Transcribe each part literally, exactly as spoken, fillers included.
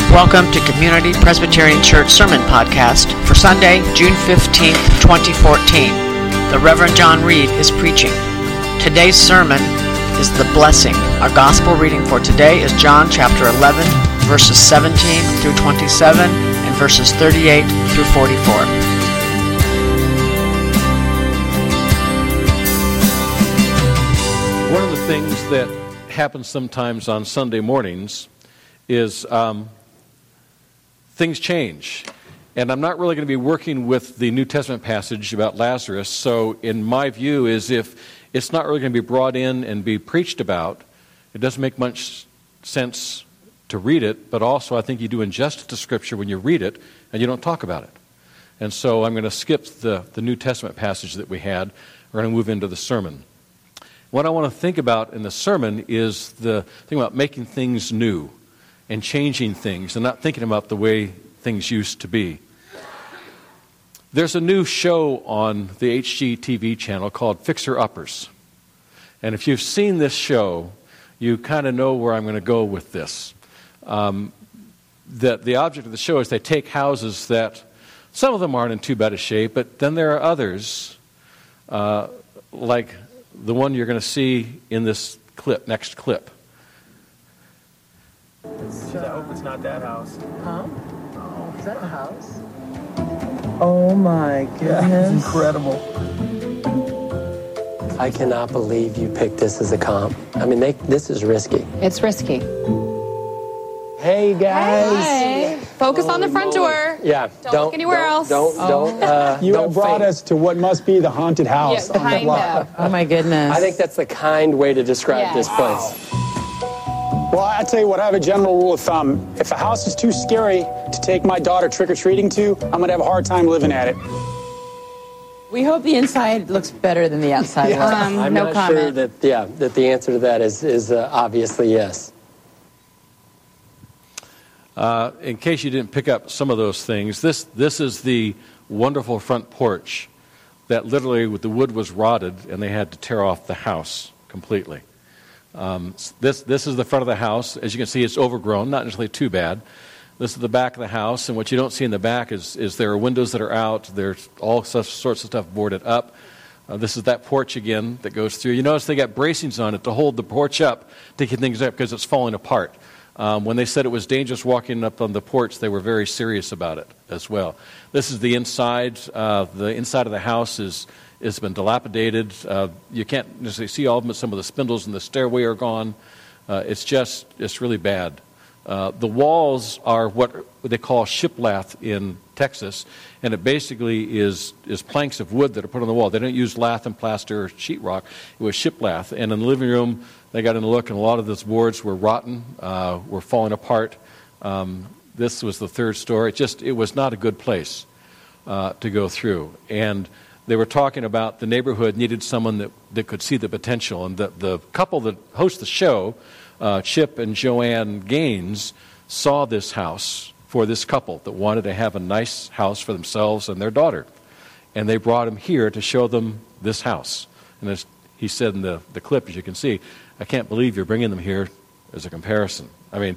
Welcome to Community Presbyterian Church Sermon Podcast for Sunday, June fifteenth, twenty fourteen. The Reverend John Reed is preaching. Today's sermon is The Blessing. Our gospel reading for today is John chapter eleven, verses seventeen through twenty-seven and verses thirty-eight through forty-four. One of the things that happens sometimes on Sunday mornings is um, things change. And I'm not really going to be working with the New Testament passage about Lazarus, so in my view is if it's not really going to be brought in and be preached about, it doesn't make much sense to read it, but also I think you do injustice to Scripture when you read it and you don't talk about it. And so I'm going to skip the, the New Testament passage that we had. We're going to move into the sermon. What I want to think about in the sermon is the thing about making things new and changing things and not thinking about the way things used to be. There's a new show on the H G T V channel called Fixer Uppers. And if you've seen this show, you kind of know where I'm going to go with this. Um, the, the object of the show is they take houses that, some of them aren't in too bad a shape, but then there are others, uh, like the one you're going to see in this clip, next clip. It's, I hope it's not that house. Huh? Oh, is that a house? Oh my goodness. Yeah, it's incredible. I cannot believe you picked this as a comp. I mean, they, this is risky. It's risky. Hey, guys. Hey. Focus oh, on the front Lord. door. Yeah. Don't, don't look anywhere don't, else. Don't, oh. don't, uh, You don't have brought faint. us to what must be the haunted house Yeah, on the kind block. of. Oh my goodness. I think that's the kind way to describe Yeah. this place. Well, I tell you what, I have a general rule of thumb. If a house is too scary to take my daughter trick-or-treating to, I'm going to have a hard time living at it. We hope the inside looks better than the outside looks. Um, I'm no not comment. sure that, yeah, that the answer to that is, is uh, obviously yes. Uh, in case you didn't pick up some of those things, this this is the wonderful front porch that literally the wood was rotted and they had to tear off the house completely. Um, this this is the front of the house. As you can see, it's overgrown, not necessarily too bad. This is the back of the house, and what you don't see in the back is, is there are windows that are out. There's all sorts of stuff boarded up. Uh, this is that porch again that goes through. You notice they got bracings on it to hold the porch up to keep things up because it's falling apart. Um, when they said it was dangerous walking up on the porch, they were very serious about it as well. This is the inside. Uh, the inside of the house is has been dilapidated. Uh, you can't necessarily see all of them, but some of the spindles in the stairway are gone. Uh, it's just, it's really bad. Uh, the walls are what they call shiplath in Texas, and it basically is is planks of wood that are put on the wall. They don't use lath and plaster or sheetrock. It was shiplath. And in the living room, they got in a look, and a lot of those boards were rotten, uh, were falling apart. Um, this was the third story. It just, it was not a good place uh, to go through. And they were talking about the neighborhood needed someone that, that could see the potential. And the, the couple that host the show, uh, Chip and Joanne Gaines, saw this house for this couple that wanted to have a nice house for themselves and their daughter. And they brought him here to show them this house. And as he said in the, the clip, as you can see, I can't believe you're bringing them here as a comparison. I mean,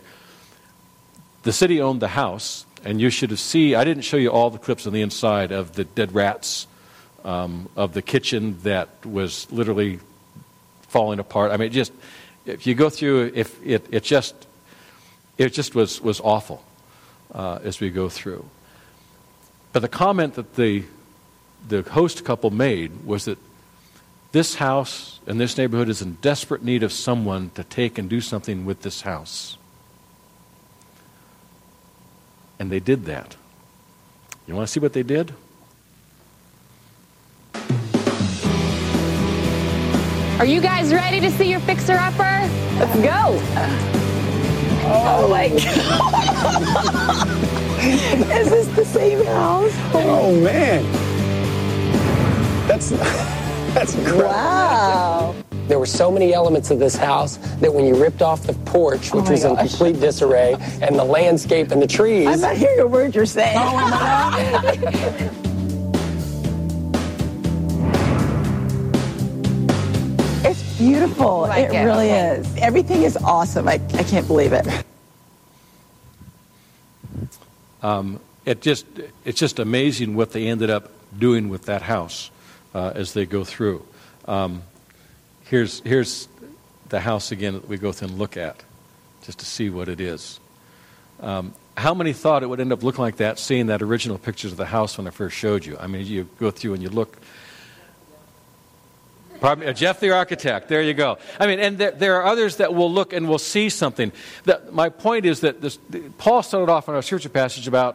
the city owned the house, and you should have seen, I didn't show you all the clips on the inside of the dead rats, um, of the kitchen that was literally falling apart. I mean, it just, if you go through, if it, it just, it just was, was awful uh, as we go through. But the comment that the, the host couple made was that this house and this neighborhood is in desperate need of someone to take and do something with this house. And they did that. You want to see what they did? Are you guys ready to see your fixer-upper? Let's go. Oh my God. Is this the same house? Oh, man. That's, that's incredible. Wow. There were so many elements of this house that when you ripped off the porch, which Oh my was in gosh. complete disarray, and the landscape and the trees. I'm not hearing a word you're saying. Oh, my God. It's beautiful. Like it it, really okay. is. Everything is awesome. I, I can't believe it. Um, it just it's just amazing what they ended up doing with that house uh, as they go through. Um, here's here's the house again that we go through and look at, just to see what it is. Um, how many thought it would end up looking like that, seeing that original pictures of the house when I first showed you? I mean, you go through and you look. Pardon me, uh, Jeff the architect, there you go. I mean, and there, there are others that will look and will see something. That, my point is that this, Paul started off in our scripture passage about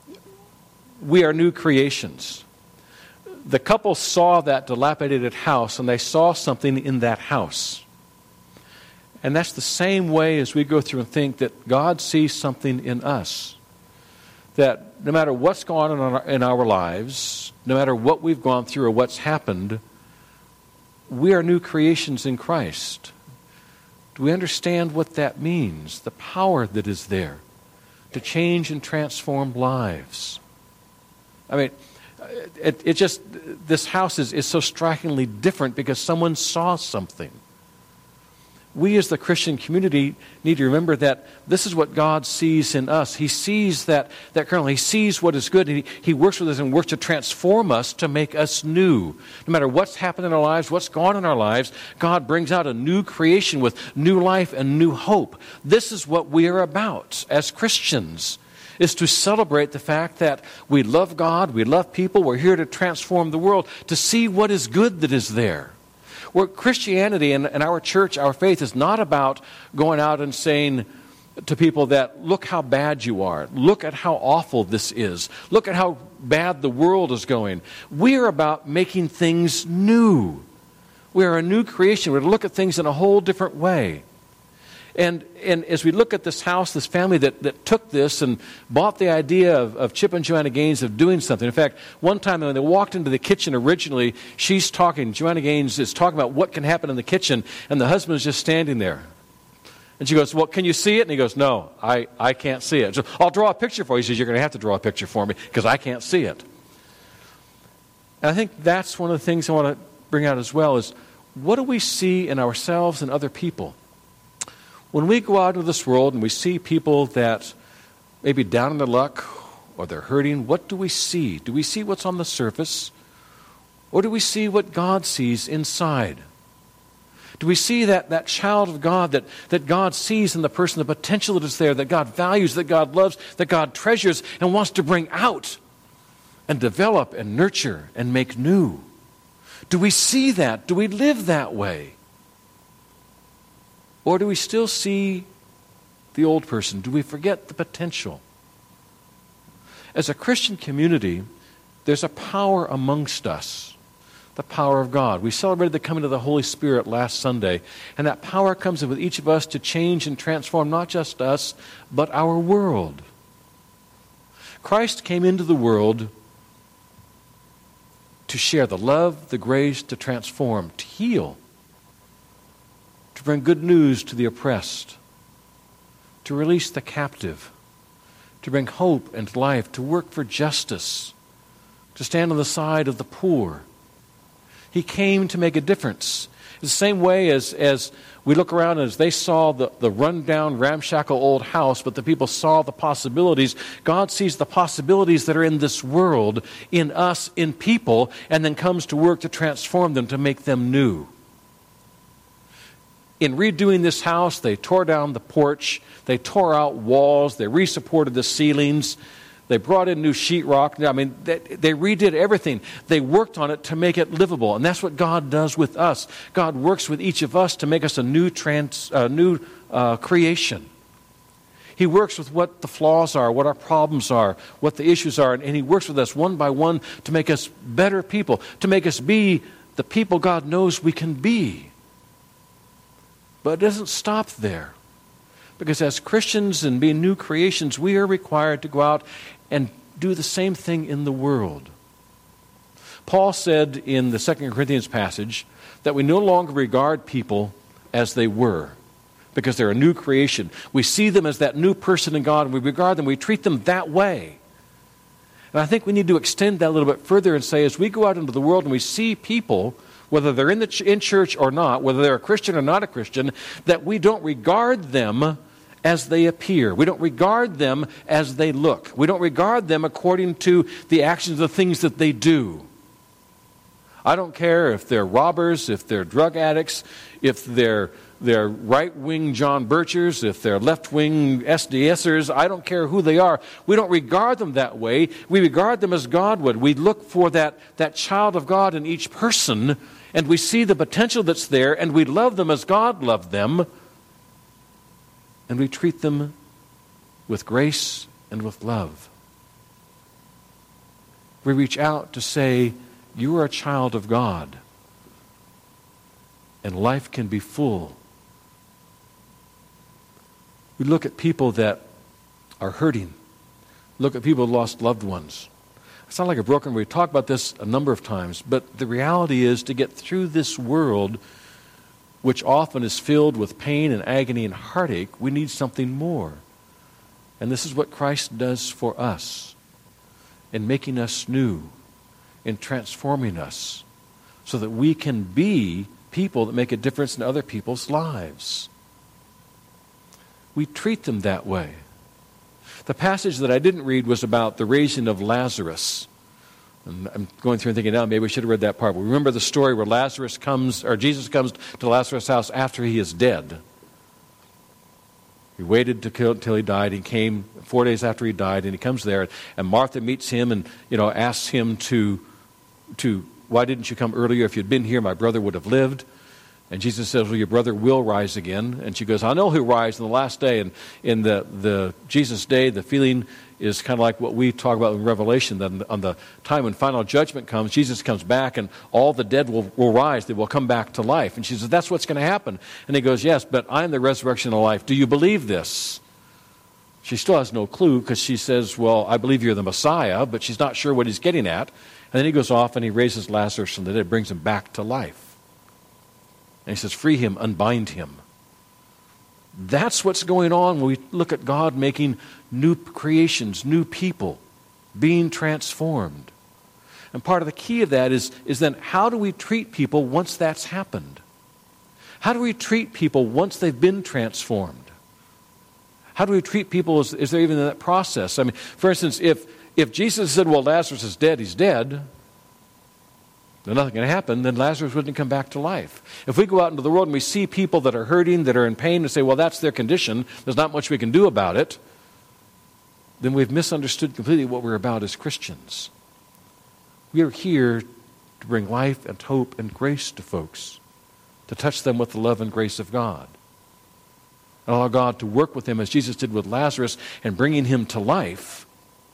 we are new creations. The couple saw that dilapidated house, and they saw something in that house. And that's the same way as we go through and think that God sees something in us. That no matter what's going on in our, in our lives, no matter what we've gone through or what's happened, we are new creations in Christ. Do we understand what that means? The power that is there to change and transform lives. I mean, it, it just, this house is, is so strikingly different because someone saw something. We as the Christian community need to remember that this is what God sees in us. He sees that, that currently, He sees what is good, and he, he works with us and works to transform us to make us new. No matter what's happened in our lives, what's gone in our lives, God brings out a new creation with new life and new hope. This is what we are about as Christians, is to celebrate the fact that we love God, we love people, we're here to transform the world, to see what is good that is there. Where Christianity and, and our church, our faith, is not about going out and saying to people that, look how bad you are. Look at how awful this is. Look at how bad the world is going. We are about making things new. We are a new creation. We're to look at things in a whole different way. And and as we look at this house, this family that, that took this and bought the idea of, of Chip and Joanna Gaines of doing something. In fact, one time when they walked into the kitchen originally, she's talking, Joanna Gaines is talking about what can happen in the kitchen, and the husband is just standing there. And she goes, well, can you see it? And he goes, no, I, I can't see it. So, I'll draw a picture for you. He says, you're going to have to draw a picture for me because I can't see it. And I think that's one of the things I want to bring out as well is, what do we see in ourselves and other people? When we go out into this world and we see people that may be down in their luck or they're hurting, what do we see? Do we see what's on the surface? Or do we see what God sees inside? Do we see that, that child of God that, that God sees in the person, the potential that is there, that God values, that God loves, that God treasures and wants to bring out and develop and nurture and make new? Do we see that? Do we live that way? Or do we still see the old person? Do we forget the potential? As a Christian community, there's a power amongst us, the power of God. We celebrated the coming of the Holy Spirit last Sunday, and that power comes in with each of us to change and transform not just us, but our world. Christ came into the world to share the love, the grace, to transform, to heal, to bring good news to the oppressed, to release the captive, to bring hope and life, to work for justice, to stand on the side of the poor. He came to make a difference. In the same way as, as we look around as they saw the, the run-down, ramshackle old house, but the people saw the possibilities, God sees the possibilities that are in this world, in us, in people, and then comes to work to transform them, to make them new. In redoing this house, they tore down the porch, they tore out walls, they resupported the ceilings, they brought in new sheetrock. I mean, they, they redid everything. They worked on it to make it livable, and that's what God does with us. God works with each of us to make us a new trans, uh, new uh, creation. He works with what the flaws are, what our problems are, what the issues are, and He works with us one by one to make us better people, to make us be the people God knows we can be. But it doesn't stop there. Because as Christians and being new creations, we are required to go out and do the same thing in the world. Paul said in the Second Corinthians passage that we no longer regard people as they were, because they're a new creation. We see them as that new person in God, and we regard them, we treat them that way. And I think we need to extend that a little bit further and say, as we go out into the world and we see people, whether they're in the ch- in church or not, whether they're a Christian or not a Christian, that we don't regard them as they appear. We don't regard them as they look. We don't regard them according to the actions, the things that they do. I don't care if they're robbers, if they're drug addicts, if they're, they're right-wing John Birchers, if they're left-wing SDSers. I don't care who they are. We don't regard them that way. We regard them as God would. We look for that, that child of God in each person, and we see the potential that's there, and we love them as God loved them, and we treat them with grace and with love. We reach out to say, you are a child of God, and life can be full. We look at people that are hurting. Look at people who lost loved ones. I sound like a broken record. We talked about this a number of times, but the reality is, to get through this world, which often is filled with pain and agony and heartache, we need something more. And this is what Christ does for us in making us new, in transforming us, so that we can be people that make a difference in other people's lives. We treat them that way. The passage that I didn't read was about the raising of Lazarus. And I'm going through and thinking, now, maybe we should have read that part. But remember the story where Lazarus comes, or Jesus comes to Lazarus' house after he is dead. He waited to kill until he died. He came four days after he died, and he comes there, and Martha meets him and, you know, asks him to, to, why didn't you come earlier? If you'd been here, my brother would have lived. And Jesus says, well, your brother will rise again. And she goes, I know he'll rise in the last day. And in the, the Jesus day, the feeling is kind of like what we talk about in Revelation, that on the time when final judgment comes, Jesus comes back and all the dead will, will rise. They will come back to life. And she says, that's what's going to happen. And he goes, yes, but I am the resurrection and life. Do you believe this? She still has no clue, because she says, well, I believe you're the Messiah, but she's not sure what he's getting at. And then he goes off and he raises Lazarus from the dead, brings him back to life. And he says, free him, unbind him. That's what's going on when we look at God making new creations, new people, being transformed. And part of the key of that is, is then, how do we treat people once that's happened? How do we treat people once they've been transformed? How do we treat people as, as they're even in that process? I mean, for instance, if, if Jesus said, well, Lazarus is dead, he's dead, then nothing can happen, then Lazarus wouldn't come back to life. If we go out into the world and we see people that are hurting, that are in pain, and say, well, that's their condition, there's not much we can do about it, then we've misunderstood completely what we're about as Christians. We are here to bring life and hope and grace to folks, to touch them with the love and grace of God, and allow God to work with them as Jesus did with Lazarus and bringing him to life.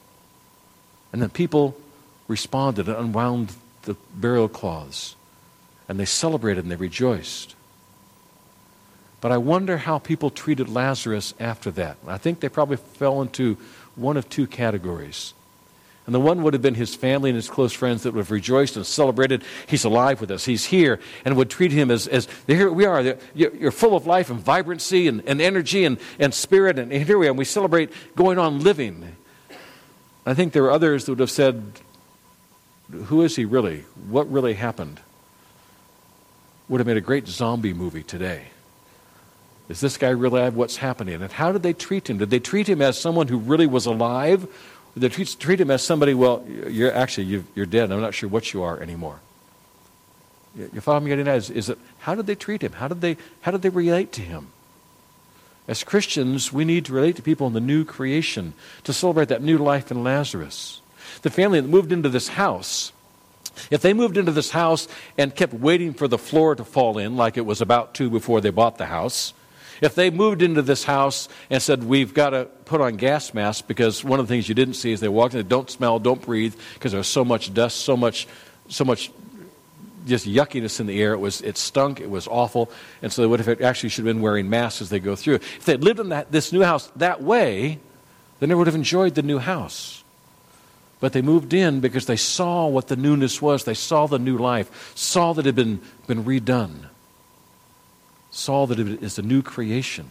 And then people responded and unwound the burial cloths, and they celebrated and they rejoiced. But I wonder how people treated Lazarus after that. I think they probably fell into one of two categories. And the one would have been his family and his close friends that would have rejoiced and celebrated, he's alive with us, he's here, and would treat him as, as here we are, you're full of life and vibrancy and, and energy and, and spirit, and here we are, and we celebrate going on living. I think there were others that would have said, who is he really? What really happened? Would have made a great zombie movie today. Is this guy really alive? What's happening? And how did they treat him? Did they treat him as someone who really was alive? Or did they treat, treat him as somebody, well, you're actually, you've, you're dead. I'm not sure what you are anymore. You follow me getting at? Is, is it, how did they treat him? How did they, how did they relate to him? As Christians, we need to relate to people in the new creation, to celebrate that new life in Lazarus. The family that moved into this house, if they moved into this house and kept waiting for the floor to fall in like it was about to before they bought the house, if they moved into this house and said, we've got to put on gas masks because one of the things you didn't see is they walked in, they don't smell, don't breathe, because there's so much dust, so much, so much just yuckiness in the air. It was, it stunk, it was awful, and so they would have actually should have been wearing masks as they go through. If they had lived in that, this new house that way, then they would have enjoyed the new house. But they moved in because they saw what the newness was. They saw the new life, saw that it had been, been redone, saw that it is a new creation.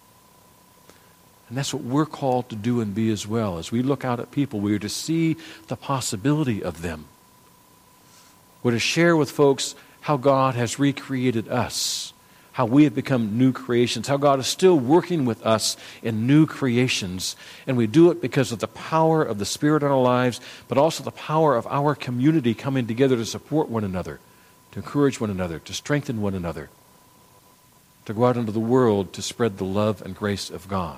And that's what we're called to do and be as well. As we look out at people, we are to see the possibility of them. We're to share with folks how God has recreated us, how we have become new creations, how God is still working with us in new creations. And we do it because of the power of the Spirit in our lives, but also the power of our community coming together to support one another, to encourage one another, to strengthen one another, to go out into the world to spread the love and grace of God.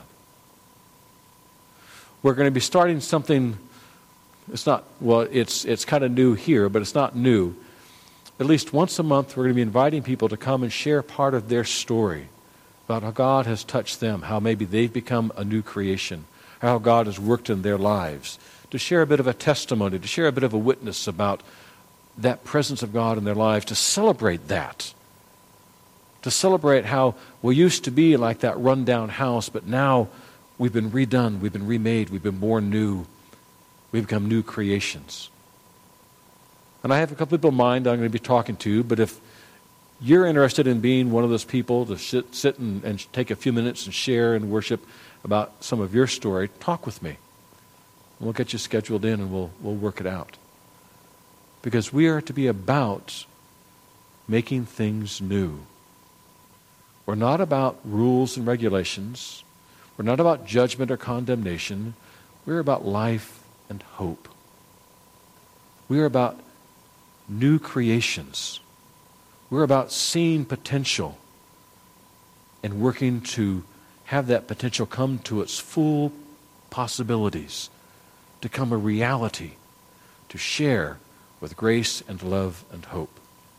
We're going to be starting something, it's not, well, it's, it's kind of new here, but it's not new. At least once a month, we're going to be inviting people to come and share part of their story about how God has touched them, how maybe they've become a new creation, how God has worked in their lives, to share a bit of a testimony, to share a bit of a witness about that presence of God in their lives, to celebrate that, to celebrate how we used to be like that rundown house, but now we've been redone, we've been remade, we've been born new, we've become new creations. And I have a couple people in mind I'm going to be talking to, but if you're interested in being one of those people to sit, sit and, and take a few minutes and share and worship about some of your story, talk with me. We'll get you scheduled in and we'll, we'll work it out. Because we are to be about making things new. We're not about rules and regulations. We're not about judgment or condemnation. We're about life and hope. We're about new creations. We're about seeing potential and working to have that potential come to its full possibilities, to come a reality, to share with grace and love and hope.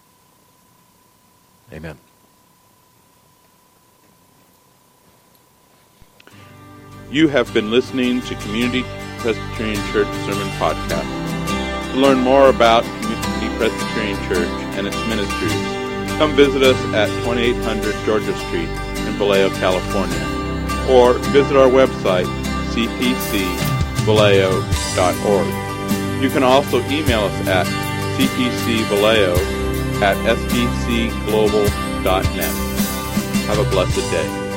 Amen. You have been listening to Community Presbyterian Church Sermon Podcast. To learn more about Community Presbyterian Church and its ministries, come visit us at twenty-eight hundred Georgia Street in Vallejo, California, or visit our website, c p c vallejo dot org. You can also email us at c p c vallejo at s b c global dot net. Have a blessed day.